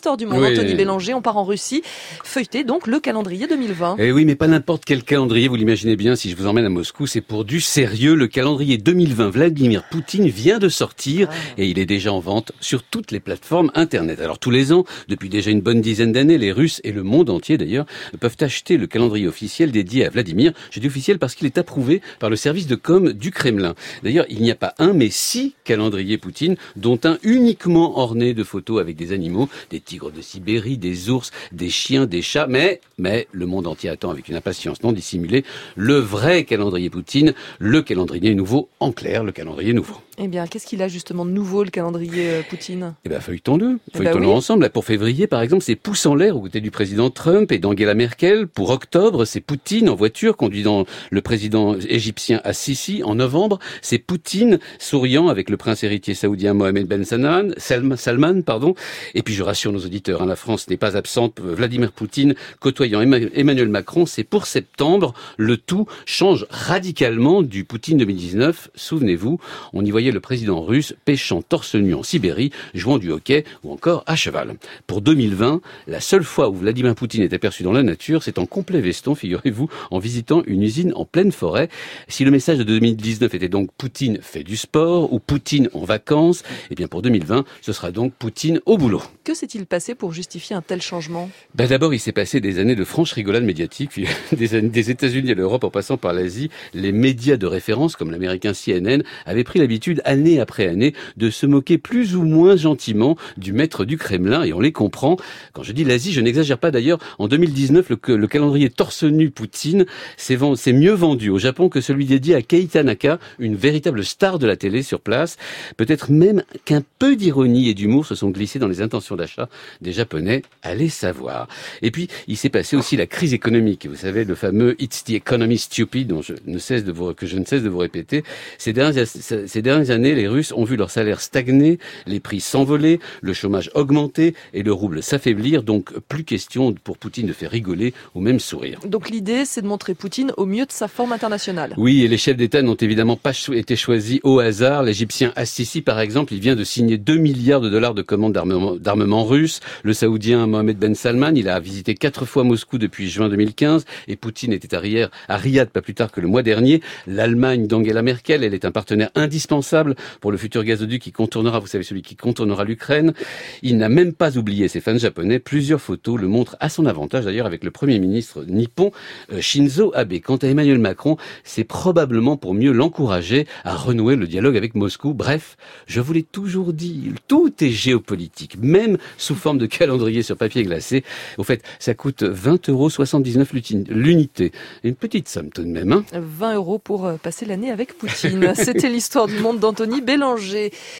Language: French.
l'histoire du monde. Oui. Anthony Bélanger, on part en Russie, feuilleter donc le calendrier 2020. Eh oui, mais pas n'importe quel calendrier, vous l'imaginez bien, si je vous emmène à Moscou, c'est pour du sérieux. Le calendrier 2020, Vladimir Poutine vient de sortir et il est déjà en vente sur toutes les plateformes Internet. Alors tous les ans, depuis déjà une bonne dizaine d'années, les Russes et le monde entier d'ailleurs peuvent acheter le calendrier officiel dédié à Vladimir. Je dis officiel parce qu'il est approuvé par le service de com du Kremlin. D'ailleurs, il n'y a pas un, mais 6 calendriers Poutine, dont un uniquement orné de photos avec des animaux, des tigres de Sibérie, des ours, des chiens, des chats, mais le monde entier attend avec une impatience non dissimulée le vrai calendrier Poutine, le calendrier nouveau, en clair, le calendrier nouveau. Eh bien, qu'est-ce qu'il a justement de nouveau, le calendrier Poutine ? Eh bien, feuilletons-le. Eh Feuilletons-le oui. ensemble. Là, pour février, par exemple, c'est pouce en l'air aux côtés du président Trump et d'Angela Merkel. Pour octobre, c'est Poutine en voiture conduisant le président égyptien As-Sisi. En novembre, c'est Poutine souriant avec le prince héritier saoudien Mohamed Ben Salman. Et puis, je rassure nos auditeurs, la France n'est pas absente. Vladimir Poutine côtoyant Emmanuel Macron, c'est pour septembre. Le tout change radicalement du Poutine 2019. Souvenez-vous, on y voyait le président russe pêchant torse nu en Sibérie, jouant du hockey ou encore à cheval. Pour 2020, la seule fois où Vladimir Poutine est aperçu dans la nature, c'est en complet veston, figurez-vous, en visitant une usine en pleine forêt. Si le message de 2019 était donc Poutine fait du sport ou Poutine en vacances, eh bien pour 2020, ce sera donc Poutine au boulot. Que s'est-il passé pour justifier un tel changement ? D'abord, il s'est passé des années de franche rigolade médiatique, des États-Unis à l'Europe en passant par l'Asie. Les médias de référence, comme l'américain CNN, avaient pris l'habitude, année après année, de se moquer plus ou moins gentiment du maître du Kremlin, et on les comprend. Quand je dis l'Asie, je n'exagère pas d'ailleurs. En 2019, le calendrier torse nu Poutine s'est mieux vendu au Japon que celui dédié à Kei Tanaka, une véritable star de la télé sur place. Peut-être même qu'un peu d'ironie et d'humour se sont glissés dans les intentions d'achat des Japonais, allez savoir. Et puis, il s'est passé aussi la crise économique. Vous savez, le fameux It's the economy stupid, dont je ne cesse de vous répéter. Ces dernières années, les Russes ont vu leur salaire stagner, les prix s'envoler, le chômage augmenter et le rouble s'affaiblir. Donc, plus question pour Poutine de faire rigoler ou même sourire. Donc l'idée, c'est de montrer Poutine au mieux de sa forme internationale. Oui, et les chefs d'État n'ont évidemment pas été choisis au hasard. L'Égyptien As-Sisi, par exemple, il vient de signer 2 milliards de dollars de commandes d'armement russe. Le Saoudien Mohamed Ben Salman, il a visité 4 fois Moscou depuis juin 2015 et Poutine était à Riyad pas plus tard que le mois dernier. L'Allemagne d'Angela Merkel, elle est un partenaire indispensable pour le futur gazoduc qui contournera, vous savez, celui qui contournera l'Ukraine. Il n'a même pas oublié ses fans japonais. Plusieurs photos le montrent à son avantage d'ailleurs avec le Premier ministre nippon Shinzo Abe. Quant à Emmanuel Macron, c'est probablement pour mieux l'encourager à renouer le dialogue avec Moscou. Bref, je vous l'ai toujours dit, tout est géopolitique, même sous forme de calendrier sur papier glacé. Au fait, ça coûte 20,79 € l'unité. Une petite somme tout de même. 20 € pour passer l'année avec Poutine. C'était l'histoire du monde d'Anthony Bélanger.